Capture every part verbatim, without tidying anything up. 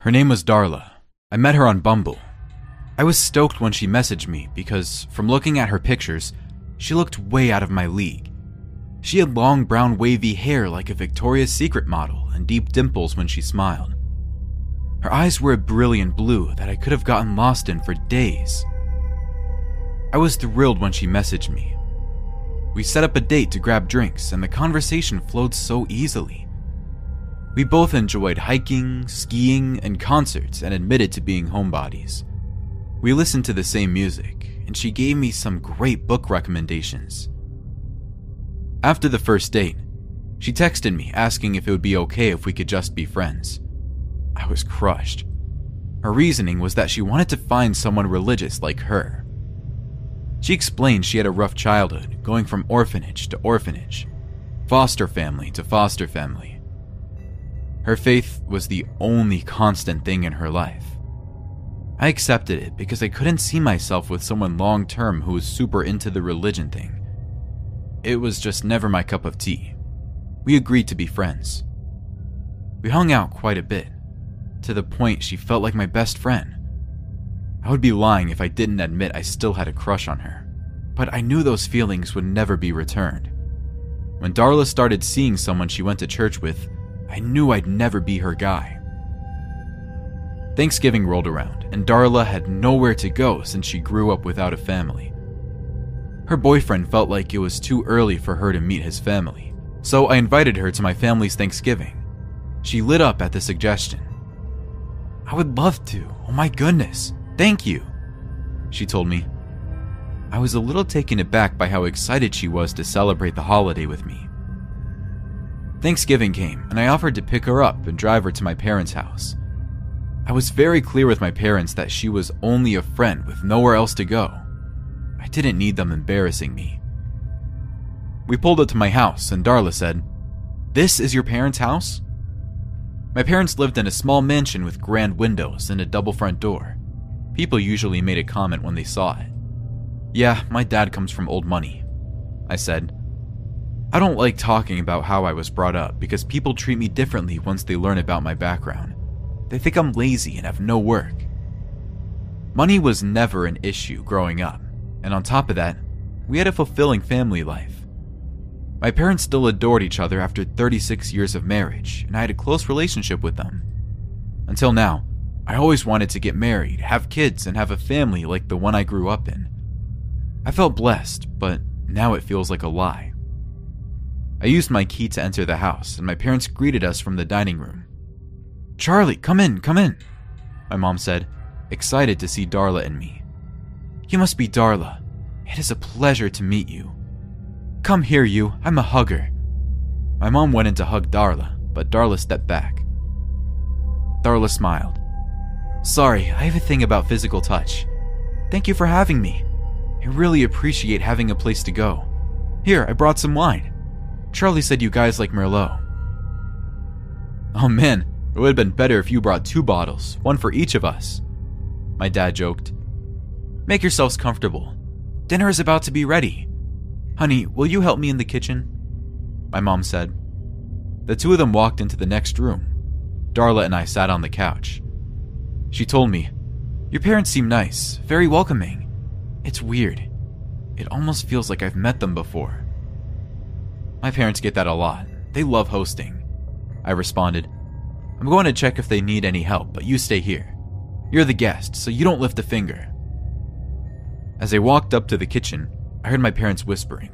Her name was Darla. I met her on Bumble. I was stoked when she messaged me because, from looking at her pictures, she looked way out of my league. She had long brown wavy hair like a Victoria's Secret model and deep dimples when she smiled. Her eyes were a brilliant blue that I could have gotten lost in for days. I was thrilled when she messaged me. We set up a date to grab drinks and the conversation flowed so easily. We both enjoyed hiking, skiing, and concerts and admitted to being homebodies. We listened to the same music, and she gave me some great book recommendations. After the first date, she texted me asking if it would be okay if we could just be friends. I was crushed. Her reasoning was that she wanted to find someone religious like her. She explained she had a rough childhood, going from orphanage to orphanage, foster family to foster family. Her faith was the only constant thing in her life. I accepted it because I couldn't see myself with someone long-term who was super into the religion thing. It was just never my cup of tea. We agreed to be friends. We hung out quite a bit, to the point she felt like my best friend. I would be lying if I didn't admit I still had a crush on her, but I knew those feelings would never be returned. When Darla started seeing someone she went to church with, I knew I'd never be her guy. Thanksgiving rolled around, and Darla had nowhere to go since she grew up without a family. Her boyfriend felt like it was too early for her to meet his family, so I invited her to my family's Thanksgiving. She lit up at the suggestion. "I would love to. Oh my goodness. Thank you," she told me. I was a little taken aback by how excited she was to celebrate the holiday with me. Thanksgiving came, and I offered to pick her up and drive her to my parents' house. I was very clear with my parents that she was only a friend with nowhere else to go. I didn't need them embarrassing me. We pulled up to my house, and Darla said, "This is your parents' house?" My parents lived in a small mansion with grand windows and a double front door. People usually made a comment when they saw it. "Yeah, my dad comes from old money," I said. I don't like talking about how I was brought up because people treat me differently once they learn about my background. They think I'm lazy and have no work. Money was never an issue growing up, and on top of that, we had a fulfilling family life. My parents still adored each other after thirty-six years of marriage, and I had a close relationship with them. Until now, I always wanted to get married, have kids, and have a family like the one I grew up in. I felt blessed, but now it feels like a lie. I used my key to enter the house, and my parents greeted us from the dining room. "Charlie, come in, come in," my mom said, excited to see Darla and me. "You must be Darla. It is a pleasure to meet you. Come here, you. I'm a hugger." My mom went in to hug Darla, but Darla stepped back. Darla smiled. "Sorry, I have a thing about physical touch. Thank you for having me. I really appreciate having a place to go. Here, I brought some wine. Charlie said you guys like Merlot." "Oh man, it would have been better if you brought two bottles, one for each of us," my dad joked. "Make yourselves comfortable. Dinner is about to be ready. Honey, will you help me in the kitchen?" my mom said. The two of them walked into the next room. Darla and I sat on the couch. She told me, "Your parents seem nice, very welcoming. It's weird. It almost feels like I've met them before." "My parents get that a lot. They love hosting," I responded. "I'm going to check if they need any help, but you stay here. You're the guest, so you don't lift a finger." As I walked up to the kitchen, I heard my parents whispering.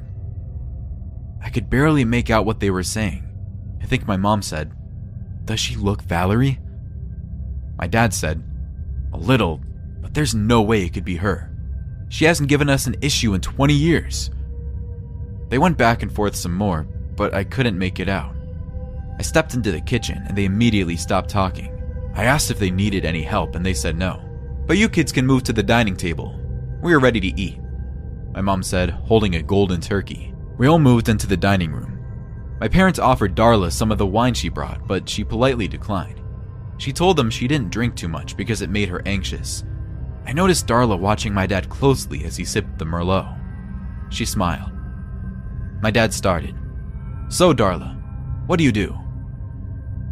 I could barely make out what they were saying. I think my mom said, "Does she look Valerie?" My dad said, "A little, but there's no way it could be her. She hasn't given us an issue in twenty years. They went back and forth some more, but I couldn't make it out. I stepped into the kitchen and they immediately stopped talking. I asked if they needed any help and they said no. "But you kids can move to the dining table. We are ready to eat," my mom said, holding a golden turkey. We all moved into the dining room. My parents offered Darla some of the wine she brought, but she politely declined. She told them she didn't drink too much because it made her anxious. I noticed Darla watching my dad closely as he sipped the Merlot. She smiled. My dad started. "So, Darla, what do you do?"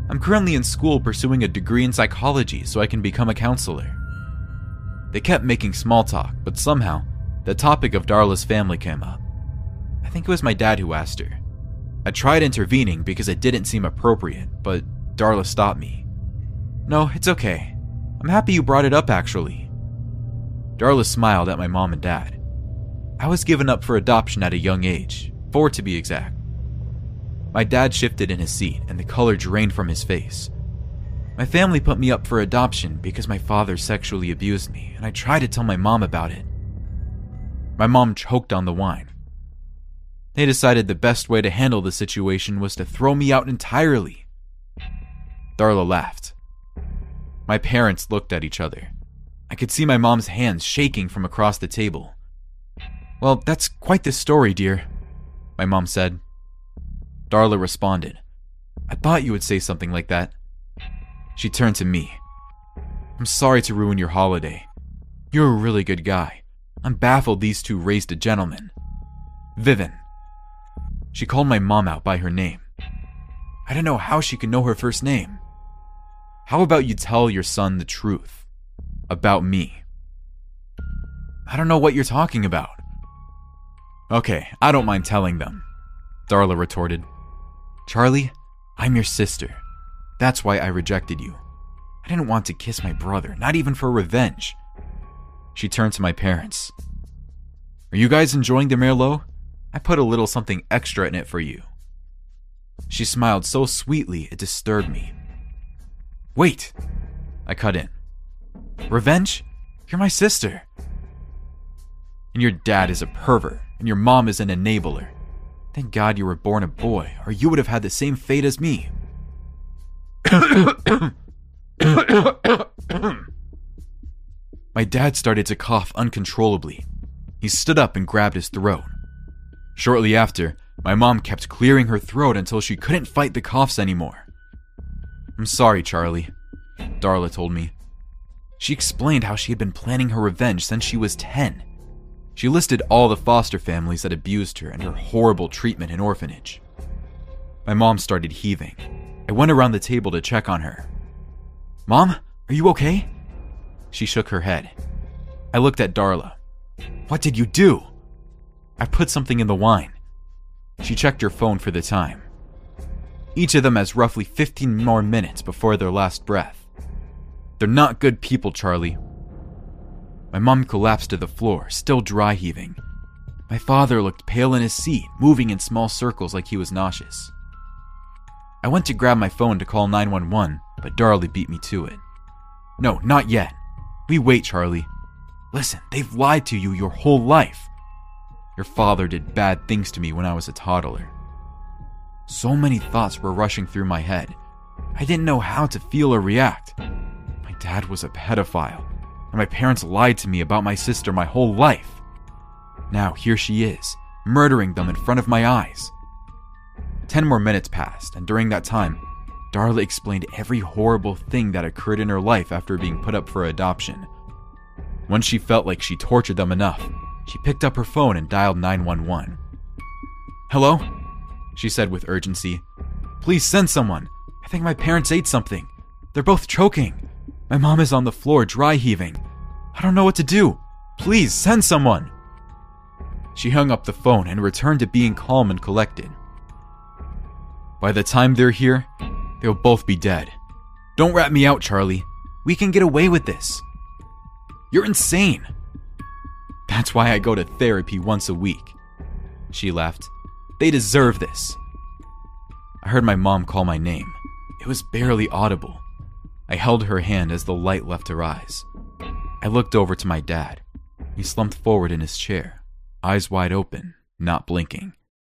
I'm currently in school pursuing a degree in psychology so I can become a counselor. They kept making small talk, but somehow, the topic of Darla's family came up. I think it was my dad who asked her. I tried intervening because it didn't seem appropriate, but Darla stopped me. No, it's okay. I'm happy you brought it up, actually. Darla smiled at my mom and dad. I was given up for adoption at a young age, four to be exact. My dad shifted in his seat and the color drained from his face. My family put me up for adoption because my father sexually abused me, and I tried to tell my mom about it. My mom choked on the wine. They decided the best way to handle the situation was to throw me out entirely. Darla laughed. My parents looked at each other. I could see my mom's hands shaking from across the table. Well, that's quite the story, dear, my mom said. Darla responded. I thought you would say something like that. She turned to me. I'm sorry to ruin your holiday. You're a really good guy. I'm baffled these two raised a gentleman. Vivin. She called my mom out by her name. I don't know how she could know her first name. How about you tell your son the truth about me? I don't know what you're talking about. Okay, I don't mind telling them, Darla retorted. Charlie, I'm your sister. That's why I rejected you. I didn't want to kiss my brother, not even for revenge. She turned to my parents. Are you guys enjoying the Merlot? I put a little something extra in it for you. She smiled so sweetly it disturbed me. Wait, I cut in. Revenge? You're my sister. And your dad is a pervert, and your mom is an enabler. Thank God you were born a boy, or you would have had the same fate as me. My dad started to cough uncontrollably. He stood up and grabbed his throat. Shortly after, my mom kept clearing her throat until she couldn't fight the coughs anymore. I'm sorry, Charlie, Darla told me. She explained how she had been planning her revenge since she was ten. She listed all the foster families that abused her and her horrible treatment in orphanage. My mom started heaving. I went around the table to check on her. Mom, are you okay? She shook her head. I looked at Darla. What did you do? I put something in the wine. She checked her phone for the time. Each of them has roughly fifteen more minutes before their last breath. They're not good people, Charlie. My mom collapsed to the floor, still dry heaving. My father looked pale in his seat, moving in small circles like he was nauseous. I went to grab my phone to call nine one one, but Darla beat me to it. No, not yet. We wait, Charlie. Listen, they've lied to you your whole life. Your father did bad things to me when I was a toddler. So many thoughts were rushing through my head. I didn't know how to feel or react. My dad was a pedophile, and my parents lied to me about my sister my whole life. Now here she is, murdering them in front of my eyes. Ten more minutes passed, and during that time, Darla explained every horrible thing that occurred in her life after being put up for adoption. Once she felt like she tortured them enough, she picked up her phone and dialed nine one one. Hello? She said with urgency. Please send someone. I think my parents ate something. They're both choking. My mom is on the floor, dry heaving. I don't know what to do. Please send someone. She hung up the phone and returned to being calm and collected. By the time they're here, they'll both be dead. Don't rat me out, Charlie. We can get away with this. You're insane. That's why I go to therapy once a week. She laughed. They deserve this. I heard my mom call my name. It was barely audible. I held her hand as the light left her eyes. I looked over to my dad. He slumped forward in his chair, eyes wide open, not blinking.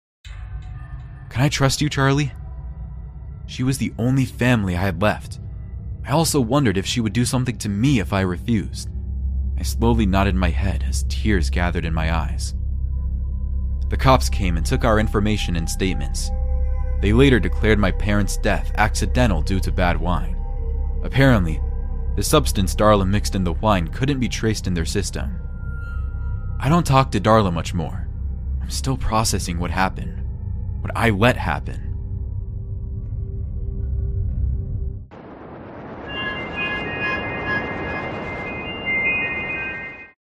Can I trust you, Charlie? She was the only family I had left. I also wondered if she would do something to me if I refused. I slowly nodded my head as tears gathered in my eyes. The cops came and took our information and statements. They later declared my parents' death accidental due to bad wine. Apparently, the substance Darla mixed in the wine couldn't be traced in their system. I don't talk to Darla much more. I'm still processing what happened, what I let happen.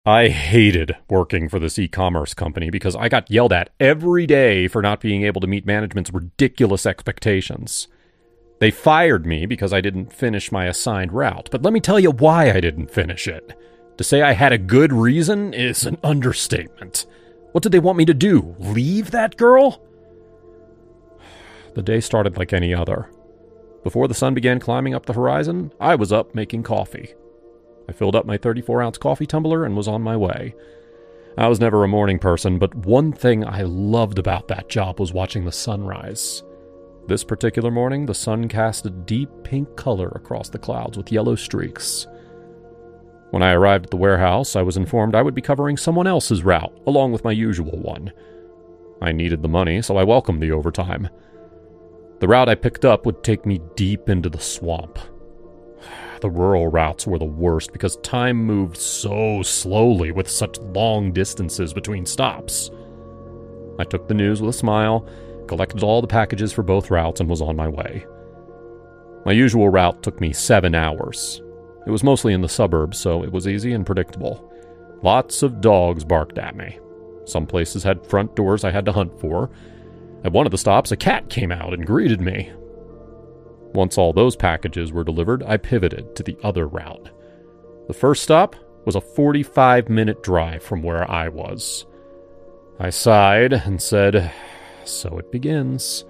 I hated working for this e-commerce company because I got yelled at every day for not being able to meet management's ridiculous expectations. They fired me because I didn't finish my assigned route, but let me tell you why I didn't finish it. To say I had a good reason is an understatement. What did they want me to do? Leave that girl? The day started like any other. Before the sun began climbing up the horizon, I was up making coffee. I filled up my thirty-four ounce coffee tumbler and was on my way. I was never a morning person, but one thing I loved about that job was watching the sunrise. This particular morning, the sun cast a deep pink color across the clouds with yellow streaks. When I arrived at the warehouse, I was informed I would be covering someone else's route, along with my usual one. I needed the money, so I welcomed the overtime. The route I picked up would take me deep into the swamp. The rural routes were the worst because time moved so slowly with such long distances between stops. I took the news with a smile, collected all the packages for both routes, and was on my way. My usual route took me seven hours. It was mostly in the suburbs, so it was easy and predictable. Lots of dogs barked at me. Some places had front doors I had to hunt for. At one of the stops, a cat came out and greeted me. Once all those packages were delivered, I pivoted to the other route. The first stop was a forty-five minute drive from where I was. I sighed and said, "So it begins."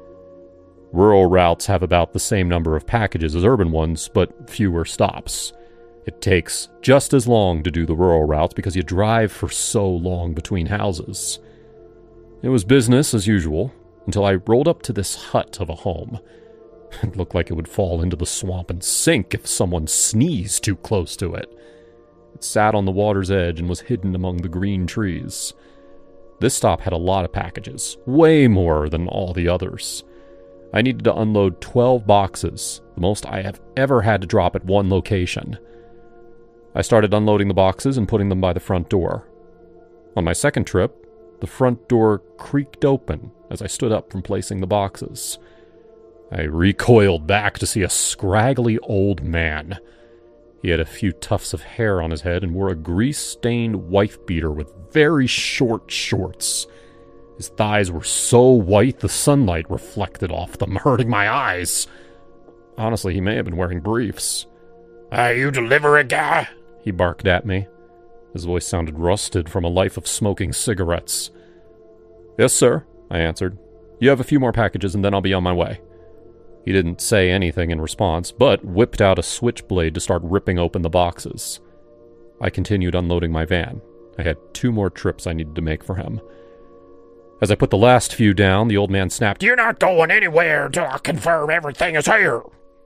Rural routes have about the same number of packages as urban ones, but fewer stops. It takes just as long to do the rural routes because you drive for so long between houses. It was business as usual until I rolled up to this hut of a home. It looked like it would fall into the swamp and sink if someone sneezed too close to it. It sat on the water's edge and was hidden among the green trees. This stop had a lot of packages, way more than all the others. I needed to unload twelve boxes, the most I have ever had to drop at one location. I started unloading the boxes and putting them by the front door. On my second trip, the front door creaked open as I stood up from placing the boxes. I recoiled back to see a scraggly old man. He had a few tufts of hair on his head and wore a grease-stained wife-beater with very short shorts. His thighs were so white the sunlight reflected off them, hurting my eyes. Honestly, he may have been wearing briefs. "Are you delivery guy?" he barked at me. His voice sounded rusted from a life of smoking cigarettes. "Yes, sir," I answered. "You have a few more packages and then I'll be on my way." He didn't say anything in response, but whipped out a switchblade to start ripping open the boxes. I continued unloading my van. I had two more trips I needed to make for him. As I put the last few down, the old man snapped, "You're not going anywhere until I confirm everything is here."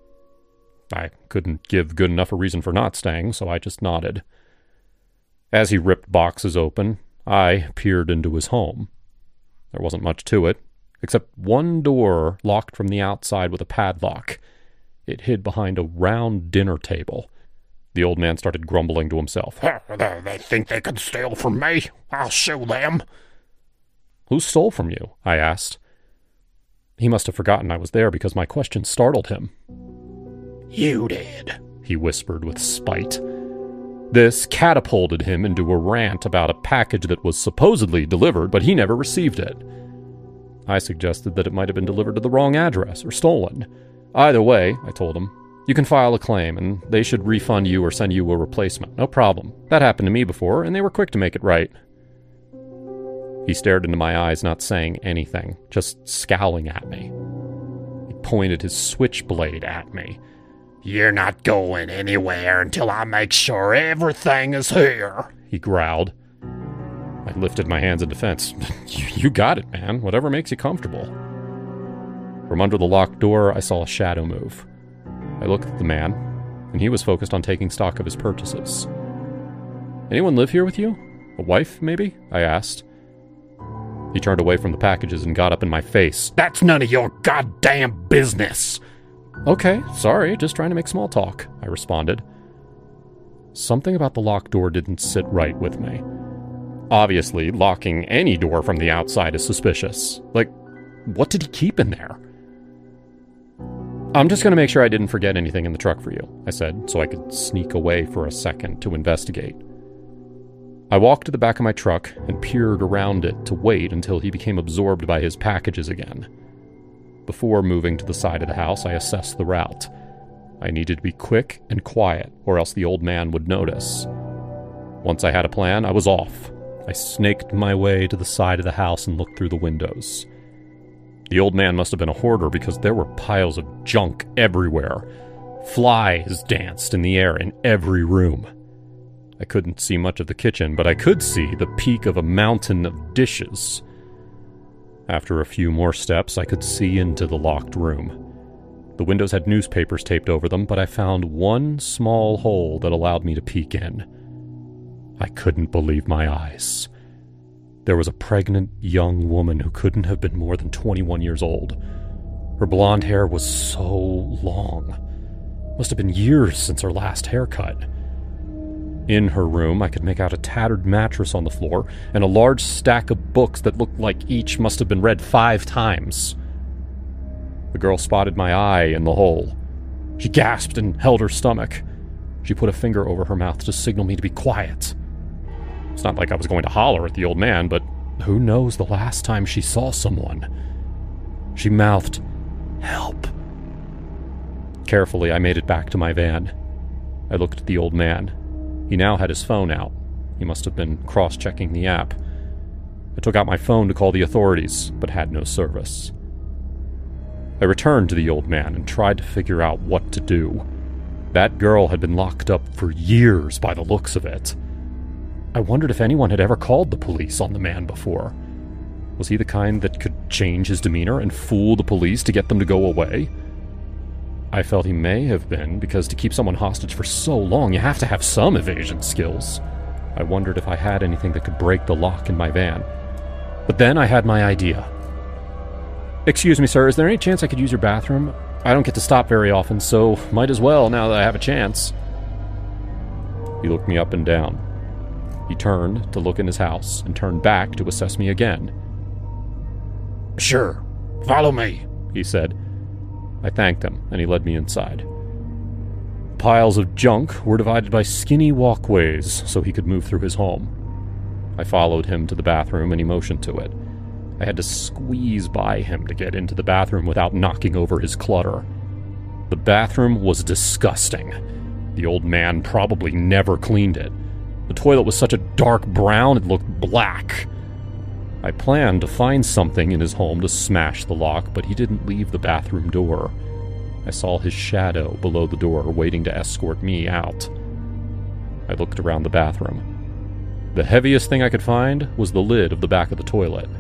I couldn't give good enough a reason for not staying, so I just nodded. As he ripped boxes open, I peered into his home. There wasn't much to it, except one door locked from the outside with a padlock. It hid behind a round dinner table. The old man started grumbling to himself. "They think they can steal from me. I'll show them." "Who stole from you?" I asked. He must have forgotten I was there because my question startled him. "You did," he whispered with spite. This catapulted him into a rant about a package that was supposedly delivered, but he never received it. I suggested that it might have been delivered to the wrong address or stolen. Either way, I told him, you can file a claim and they should refund you or send you a replacement. No problem. That happened to me before, and they were quick to make it right. He stared into my eyes, not saying anything, just scowling at me. He pointed his switchblade at me. "You're not going anywhere until I make sure everything is here," he growled. I lifted my hands in defense. "You got it, man. Whatever makes you comfortable." From under the locked door, I saw a shadow move. I looked at the man, and he was focused on taking stock of his purchases. "Anyone live here with you? A wife, maybe?" I asked. He turned away from the packages and got up in my face. "That's none of your goddamn business!" "Okay, sorry, just trying to make small talk," I responded. Something about the locked door didn't sit right with me. Obviously, locking any door from the outside is suspicious. Like, what did he keep in there? "I'm just going to make sure I didn't forget anything in the truck for you," I said, so I could sneak away for a second to investigate. I walked to the back of my truck and peered around it to wait until he became absorbed by his packages again. Before moving to the side of the house, I assessed the route. I needed to be quick and quiet, or else the old man would notice. Once I had a plan, I was off. I snaked my way to the side of the house and looked through the windows. The old man must have been a hoarder because there were piles of junk everywhere. Flies danced in the air in every room. I couldn't see much of the kitchen, but I could see the peak of a mountain of dishes. After a few more steps, I could see into the locked room. The windows had newspapers taped over them, but I found one small hole that allowed me to peek in. I couldn't believe my eyes. There was a pregnant young woman who couldn't have been more than twenty-one years old. Her blonde hair was so long. Must have been years since her last haircut. In her room, I could make out a tattered mattress on the floor and a large stack of books that looked like each must have been read five times. The girl spotted my eye in the hole. She gasped and held her stomach. She put a finger over her mouth to signal me to be quiet. It's not like I was going to holler at the old man, but who knows the last time she saw someone? She mouthed, "Help." Carefully, I made it back to my van. I looked at the old man. He now had his phone out. He must have been cross-checking the app. I took out my phone to call the authorities, but had no service. I returned to the old man and tried to figure out what to do. That girl had been locked up for years by the looks of it. I wondered if anyone had ever called the police on the man before. Was he the kind that could change his demeanor and fool the police to get them to go away? I felt he may have been, because to keep someone hostage for so long, you have to have some evasion skills. I wondered if I had anything that could break the lock in my van. But then I had my idea. "Excuse me, sir, is there any chance I could use your bathroom? I don't get to stop very often, so might as well now that I have a chance." He looked me up and down. He turned to look in his house and turned back to assess me again. "Sure, follow me," he said. I thanked him, and he led me inside. Piles of junk were divided by skinny walkways so he could move through his home. I followed him to the bathroom, and he motioned to it. I had to squeeze by him to get into the bathroom without knocking over his clutter. The bathroom was disgusting. The old man probably never cleaned it. The toilet was such a dark brown it looked black. I planned to find something in his home to smash the lock, but he didn't leave the bathroom door. I saw his shadow below the door, waiting to escort me out. I looked around the bathroom. The heaviest thing I could find was the lid of the back of the toilet.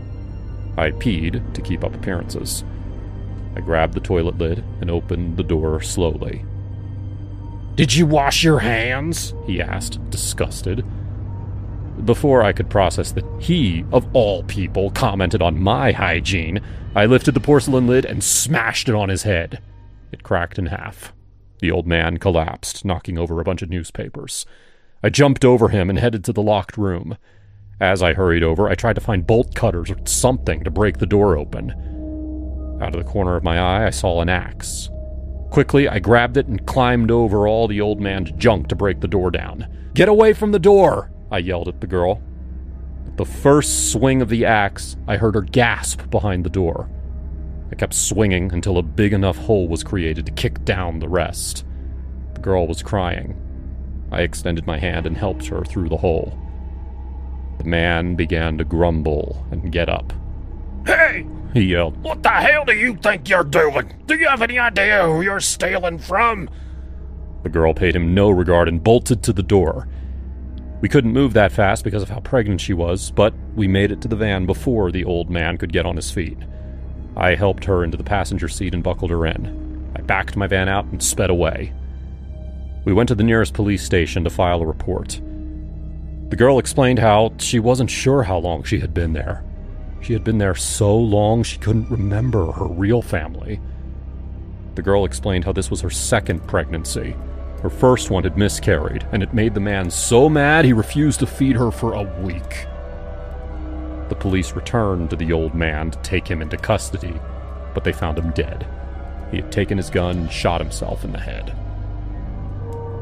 I peed to keep up appearances. I grabbed the toilet lid and opened the door slowly. "Did you wash your hands?" he asked, disgusted. Before I could process that he, of all people, commented on my hygiene, I lifted the porcelain lid and smashed it on his head. It cracked in half. The old man collapsed, knocking over a bunch of newspapers. I jumped over him and headed to the locked room. As I hurried over, I tried to find bolt cutters or something to break the door open. Out of the corner of my eye, I saw an axe. Quickly, I grabbed it and climbed over all the old man's junk to break the door down. "Get away from the door!" I yelled at the girl. At the first swing of the axe, I heard her gasp behind the door. I kept swinging until a big enough hole was created to kick down the rest. The girl was crying. I extended my hand and helped her through the hole. The man began to grumble and get up. "Hey!" he yelled. "What the hell do you think you're doing? Do you have any idea who you're stealing from?" The girl paid him no regard and bolted to the door. We couldn't move that fast because of how pregnant she was, but we made it to the van before the old man could get on his feet. I helped her into the passenger seat and buckled her in. I backed my van out and sped away. We went to the nearest police station to file a report. The girl explained how she wasn't sure how long she had been there. She had been there so long she couldn't remember her real family. The girl explained how this was her second pregnancy. Her first one had miscarried, and it made the man so mad he refused to feed her for a week. The police returned to the old man to take him into custody, but they found him dead. He had taken his gun and shot himself in the head.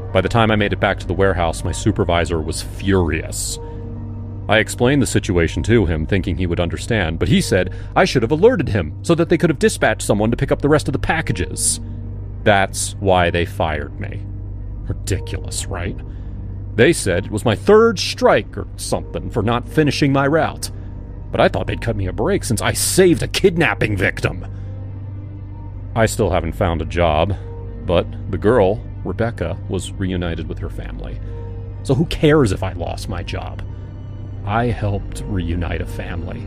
By the time I made it back to the warehouse, my supervisor was furious. I explained the situation to him, thinking he would understand, but he said I should have alerted him so that they could have dispatched someone to pick up the rest of the packages. That's why they fired me. Ridiculous, right? They said it was my third strike or something for not finishing my route. But I thought they'd cut me a break since I saved a kidnapping victim. I still haven't found a job, but the girl, Rebecca, was reunited with her family. So who cares if I lost my job? I helped reunite a family.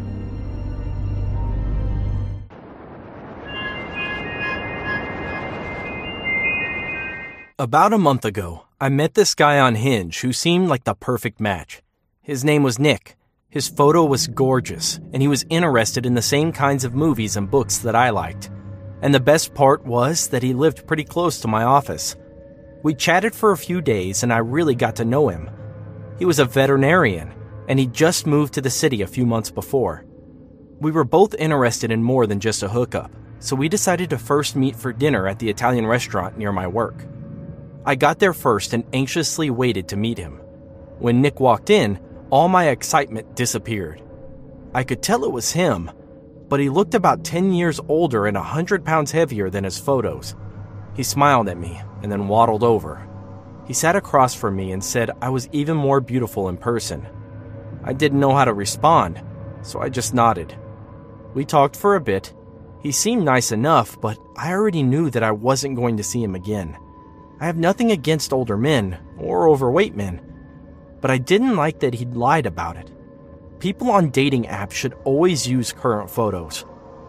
About a month ago, I met this guy on Hinge who seemed like the perfect match. His name was Nick. His photo was gorgeous, and he was interested in the same kinds of movies and books that I liked. And the best part was that he lived pretty close to my office. We chatted for a few days, and I really got to know him. He was a veterinarian, and he just moved to the city a few months before. We were both interested in more than just a hookup, so we decided to first meet for dinner at the Italian restaurant near my work. I got there first and anxiously waited to meet him. When Nick walked in, all my excitement disappeared. I could tell it was him, but he looked about ten years older and one hundred pounds heavier than his photos. He smiled at me and then waddled over. He sat across from me and said I was even more beautiful in person. I didn't know how to respond, so I just nodded. We talked for a bit. He seemed nice enough, but I already knew that I wasn't going to see him again. I have nothing against older men or overweight men, but I didn't like that he'd lied about it. People on dating apps should always use current photos.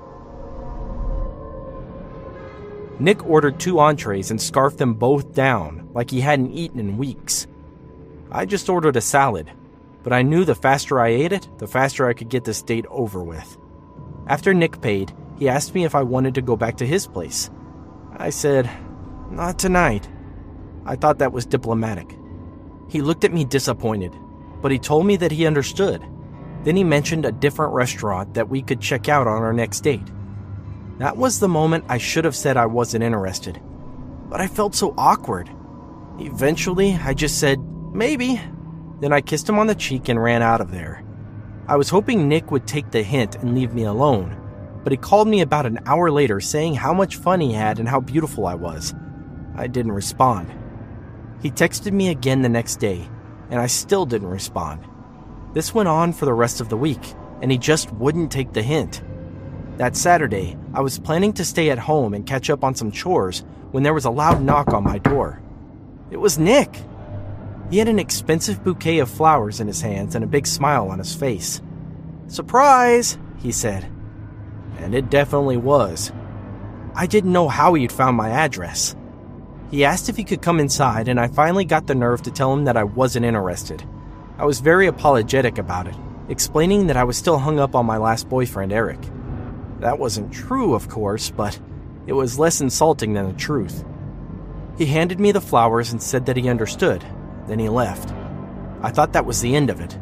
Nick ordered two entrees and scarfed them both down like he hadn't eaten in weeks. I just ordered a salad, but I knew the faster I ate it, the faster I could get this date over with. After Nick paid, he asked me if I wanted to go back to his place. I said, "Not tonight." I thought that was diplomatic. He looked at me disappointed, but he told me that he understood. Then he mentioned a different restaurant that we could check out on our next date. That was the moment I should have said I wasn't interested, but I felt so awkward. Eventually, I just said, "Maybe." Then I kissed him on the cheek and ran out of there. I was hoping Nick would take the hint and leave me alone, but he called me about an hour later saying how much fun he had and how beautiful I was. I didn't respond. He texted me again the next day, and I still didn't respond. This went on for the rest of the week, and he just wouldn't take the hint. That Saturday, I was planning to stay at home and catch up on some chores when there was a loud knock on my door. It was Nick. He had an expensive bouquet of flowers in his hands and a big smile on his face. "Surprise," he said. And it definitely was. I didn't know how he'd found my address. He asked if he could come inside, and I finally got the nerve to tell him that I wasn't interested. I was very apologetic about it, explaining that I was still hung up on my last boyfriend, Eric. That wasn't true, of course, but it was less insulting than the truth. He handed me the flowers and said that he understood. Then he left. I thought that was the end of it.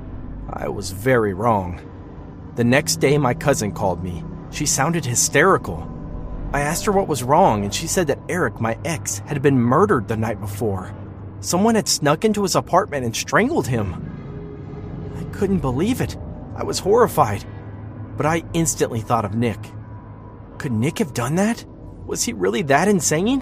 I was very wrong. The next day, my cousin called me. She sounded hysterical. I asked her what was wrong, and she said that Eric, my ex, had been murdered the night before. Someone had snuck into his apartment and strangled him. I couldn't believe it. I was horrified. But I instantly thought of Nick. Could Nick have done that? Was he really that insane?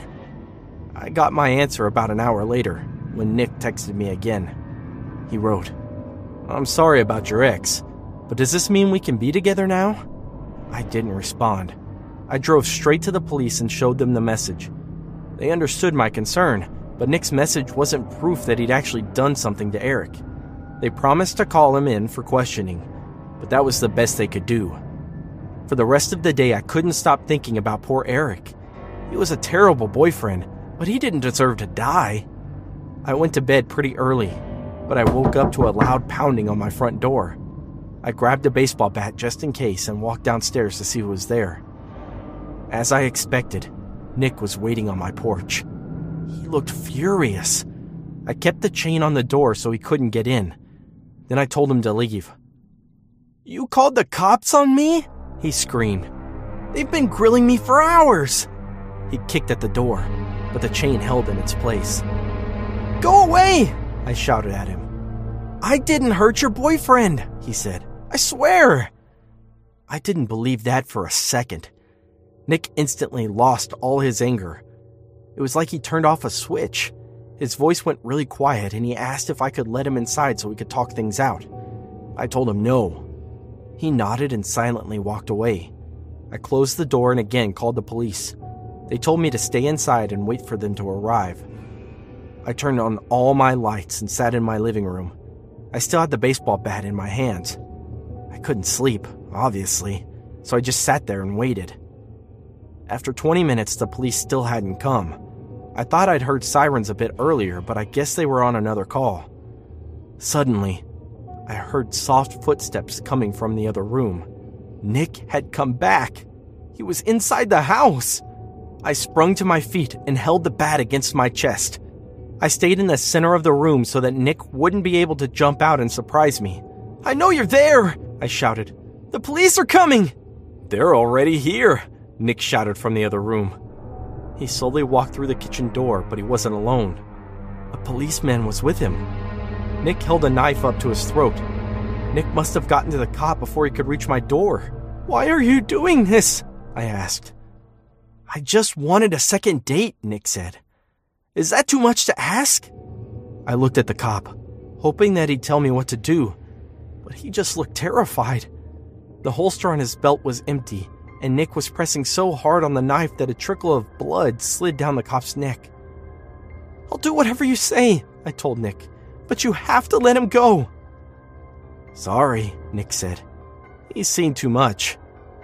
I got my answer about an hour later, when Nick texted me again. He wrote, "I'm sorry about your ex, but does this mean we can be together now?" I didn't respond. I drove straight to the police and showed them the message. They understood my concern, but Nick's message wasn't proof that he'd actually done something to Eric. They promised to call him in for questioning, but that was the best they could do. For the rest of the day, I couldn't stop thinking about poor Eric. He was a terrible boyfriend, but he didn't deserve to die. I went to bed pretty early, but I woke up to a loud pounding on my front door. I grabbed a baseball bat just in case and walked downstairs to see who was there. As I expected, Nick was waiting on my porch. He looked furious. I kept the chain on the door so he couldn't get in. Then I told him to leave. "You called the cops on me?" he screamed. "They've been grilling me for hours." He kicked at the door, but the chain held in its place. go away!" I shouted at him. "I didn't hurt your boyfriend," he said. "I swear." I didn't believe that for a second. Nick instantly lost all his anger. It was like he turned off a switch. His voice went really quiet and he asked if I could let him inside so we could talk things out. I told him no. He nodded and silently walked away. I closed the door and again called the police. They told me to stay inside and wait for them to arrive. I turned on all my lights and sat in my living room. I still had the baseball bat in my hands. I couldn't sleep, obviously, so I just sat there and waited. After twenty minutes, the police still hadn't come. I thought I'd heard sirens a bit earlier, but I guess they were on another call. Suddenly, I heard soft footsteps coming from the other room. Nick had come back. He was inside the house. I sprung to my feet and held the bat against my chest. I stayed in the center of the room so that Nick wouldn't be able to jump out and surprise me. "I know you're there!" I shouted. "The police are coming!" "They're already here!" Nick shouted from the other room. He slowly walked through the kitchen door, but he wasn't alone. A policeman was with him. Nick held a knife up to his throat. Nick must have gotten to the cop before he could reach my door. "Why are you doing this?" I asked. "I just wanted a second date," Nick said. "Is that too much to ask?" I looked at the cop, hoping that he'd tell me what to do, but he just looked terrified. The holster on his belt was empty, and Nick was pressing so hard on the knife that a trickle of blood slid down the cop's neck. "I'll do whatever you say," I told Nick, "but you have to let him go." "Sorry," Nick said. "He's seen too much."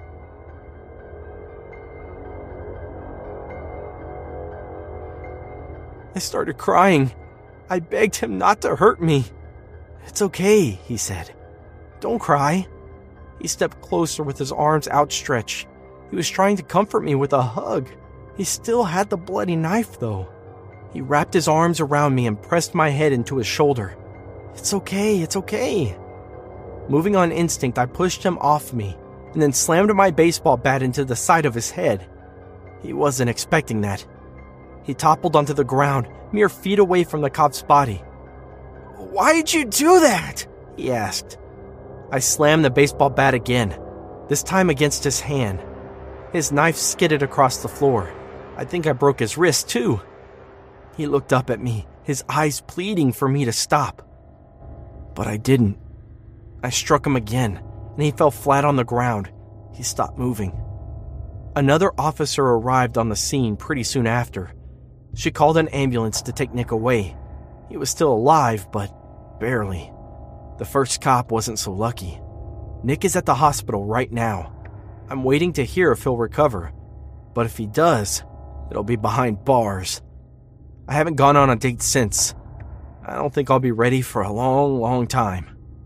I started crying. I begged him not to hurt me. "It's okay," he said. "Don't cry." He stepped closer with his arms outstretched. He was trying to comfort me with a hug. He still had the bloody knife, though. He wrapped his arms around me and pressed my head into his shoulder. "It's okay, it's okay." Moving on instinct, I pushed him off me and then slammed my baseball bat into the side of his head. He wasn't expecting that. He toppled onto the ground, mere feet away from the cop's body. "Why'd you do that?" he asked. I slammed the baseball bat again, this time against his hand. His knife skidded across the floor. I think I broke his wrist, too. He looked up at me, his eyes pleading for me to stop. But I didn't. I struck him again, and he fell flat on the ground. He stopped moving. Another officer arrived on the scene pretty soon after. She called an ambulance to take Nick away. He was still alive, but barely. The first cop wasn't so lucky. Nick is at the hospital right now. I'm waiting to hear if he'll recover. But if he does, it'll be behind bars. I haven't gone on a date since. I don't think I'll be ready for a long, long time.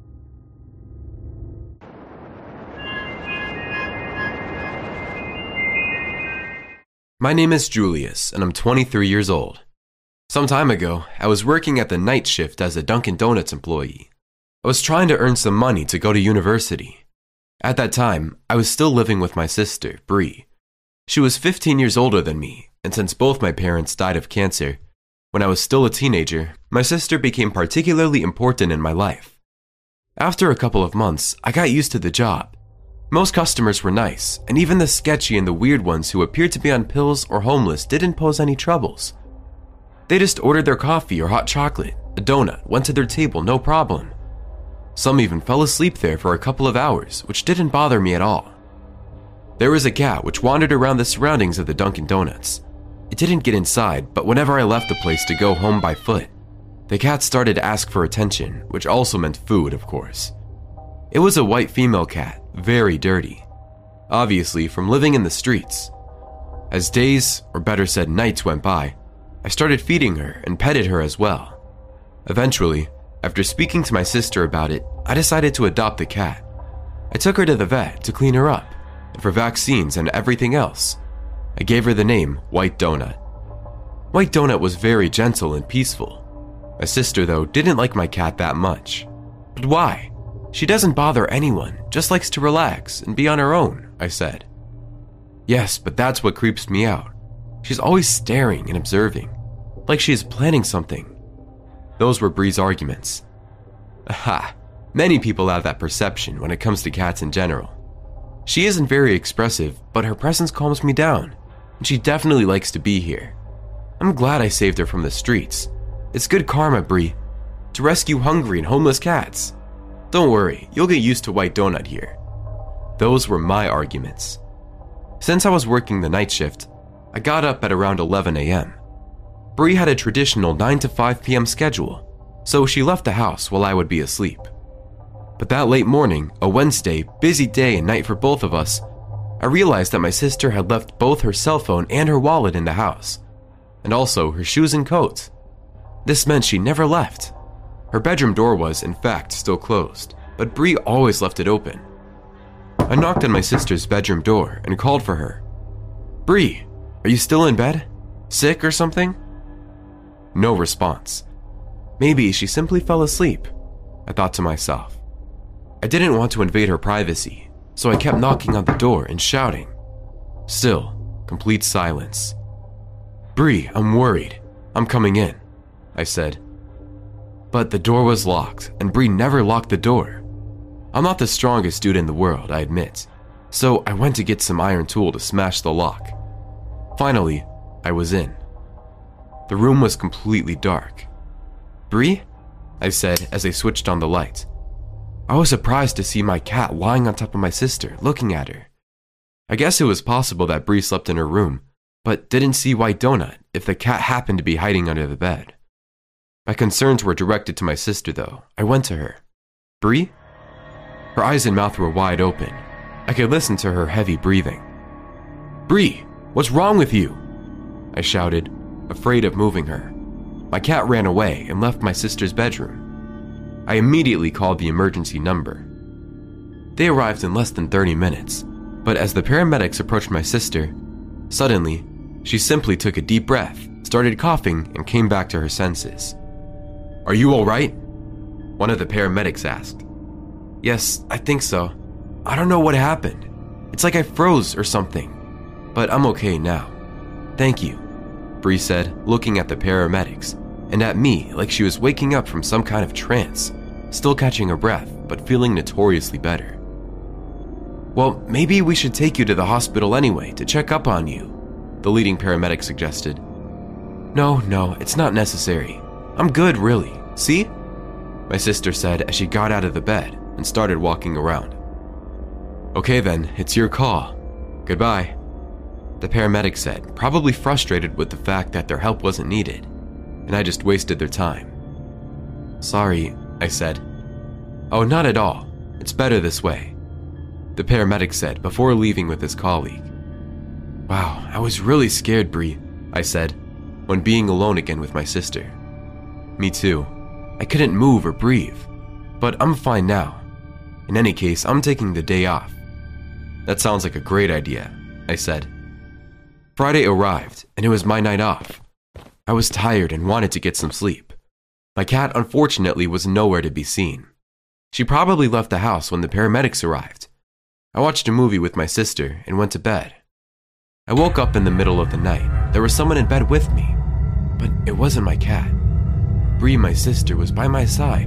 My name is Julius, and I'm twenty-three years old. Some time ago, I was working at the night shift as a Dunkin' Donuts employee. I was trying to earn some money to go to university. At that time, I was still living with my sister, Bree. She was fifteen years older than me, and since both my parents died of cancer, when I was still a teenager, my sister became particularly important in my life. After a couple of months, I got used to the job. Most customers were nice, and even the sketchy and the weird ones who appeared to be on pills or homeless didn't pose any troubles. They just ordered their coffee or hot chocolate, a donut, went to their table, no problem. Some even fell asleep there for a couple of hours, which didn't bother me at all. There was a cat which wandered around the surroundings of the Dunkin' Donuts. It didn't get inside, but whenever I left the place to go home by foot, the cat started to ask for attention, which also meant food, of course. It was a white female cat, very dirty, obviously from living in the streets. As days, or better said nights, went by, I started feeding her and petted her as well. Eventually, after speaking to my sister about it, I decided to adopt the cat. I took her to the vet to clean her up, and for vaccines and everything else, I gave her the name White Donut. White Donut was very gentle and peaceful. My sister, though, didn't like my cat that much. But why? She doesn't bother anyone, just likes to relax and be on her own, I said. Yes, but that's what creeps me out. She's always staring and observing, like she is planning something. Those were Bree's arguments. Aha! Many people have that perception when it comes to cats in general. She isn't very expressive, but her presence calms me down, and she definitely likes to be here. I'm glad I saved her from the streets. It's good karma, Bree, to rescue hungry and homeless cats. Don't worry, you'll get used to White Donut here. Those were my arguments. Since I was working the night shift, I got up at around eleven a.m. Bree had a traditional nine to five p.m. schedule, so she left the house while I would be asleep. But that late morning, a Wednesday, busy day and night for both of us, I realized that my sister had left both her cell phone and her wallet in the house, and also her shoes and coat. This meant she never left. Her bedroom door was, in fact, still closed, but Bree always left it open. I knocked on my sister's bedroom door and called for her. Bree, are you still in bed? Sick or something? No response. Maybe she simply fell asleep, I thought to myself. I didn't want to invade her privacy, so I kept knocking on the door and shouting. Still, complete silence. Bree, I'm worried. I'm coming in, I said. But the door was locked, and Bree never locked the door. I'm not the strongest dude in the world, I admit, so I went to get some iron tool to smash the lock. Finally, I was in. The room was completely dark. Bree? I said as I switched on the light. I was surprised to see my cat lying on top of my sister, looking at her. I guess it was possible that Bree slept in her room, but didn't see White Donut if the cat happened to be hiding under the bed. My concerns were directed to my sister, though. I went to her. Bree? Her eyes and mouth were wide open. I could listen to her heavy breathing. Bree, what's wrong with you? I shouted, afraid of moving her. My cat ran away and left my sister's bedroom. I immediately called the emergency number. They arrived in less than thirty minutes, but as the paramedics approached my sister, suddenly, she simply took a deep breath, started coughing, and came back to her senses. Are you all right? One of the paramedics asked. Yes, I think so. I don't know what happened. It's like I froze or something, but I'm okay now. Thank you, Bree said, looking at the paramedics and at me like she was waking up from some kind of trance, still catching her breath, but feeling notoriously better. Well, maybe we should take you to the hospital anyway to check up on you, the leading paramedic suggested. No, no, it's not necessary. I'm good, really. See? My sister said as she got out of the bed and started walking around. Okay then, it's your call. Goodbye, the paramedic said, probably frustrated with the fact that their help wasn't needed, and I just wasted their time. Sorry, I said. Oh, not at all. It's better this way, the paramedic said before leaving with his colleague. Wow, I was really scared, Bree, I said, when being alone again with my sister. Me too. I couldn't move or breathe, but I'm fine now. In any case, I'm taking the day off. That sounds like a great idea, I said. Friday arrived, and it was my night off. I was tired and wanted to get some sleep. My cat, unfortunately, was nowhere to be seen. She probably left the house when the paramedics arrived. I watched a movie with my sister and went to bed. I woke up in the middle of the night. There was someone in bed with me, but it wasn't my cat. Bree, my sister, was by my side.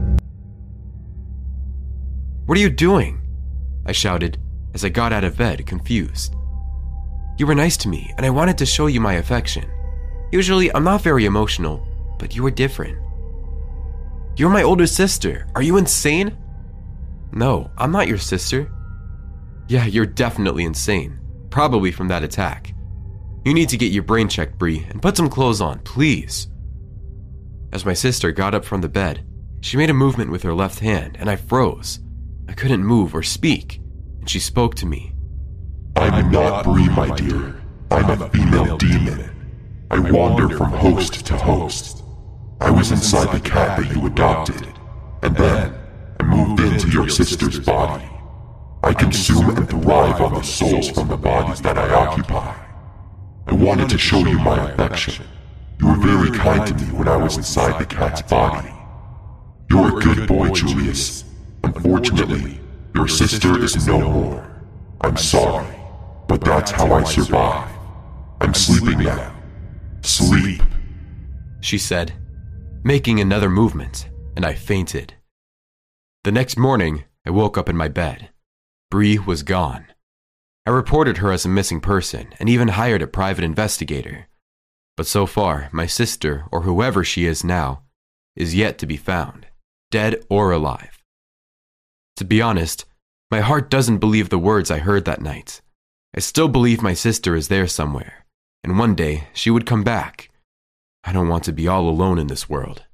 What are you doing? I shouted as I got out of bed, confused. You were nice to me, and I wanted to show you my affection. Usually, I'm not very emotional, but you were different. You're my older sister. Are you insane? No, I'm not your sister. Yeah, you're definitely insane. Probably from that attack. You need to get your brain checked, Bree, and put some clothes on, please. As my sister got up from the bed, she made a movement with her left hand, and I froze. I couldn't move or speak, and she spoke to me. I'm not Bree, my dear. I'm a female demon. I wander from host to host. I was inside the cat that you adopted, and then I moved into your sister's body. I consume and thrive on the souls from the bodies that I occupy. I wanted to show you my affection. You were very kind to me when I was inside the cat's body. You're a good boy, Julius. Unfortunately, your sister is no more. I'm sorry, but that's how I survive. I'm sleeping now. Sleep, she said. making another movement, and I fainted. The next morning, I woke up in my bed. Bree was gone. I reported her as a missing person and even hired a private investigator. But so far, my sister, or whoever she is now, is yet to be found, dead or alive. To be honest, my heart doesn't believe the words I heard that night. I still believe my sister is there somewhere, and one day she would come back. I don't want to be all alone in this world.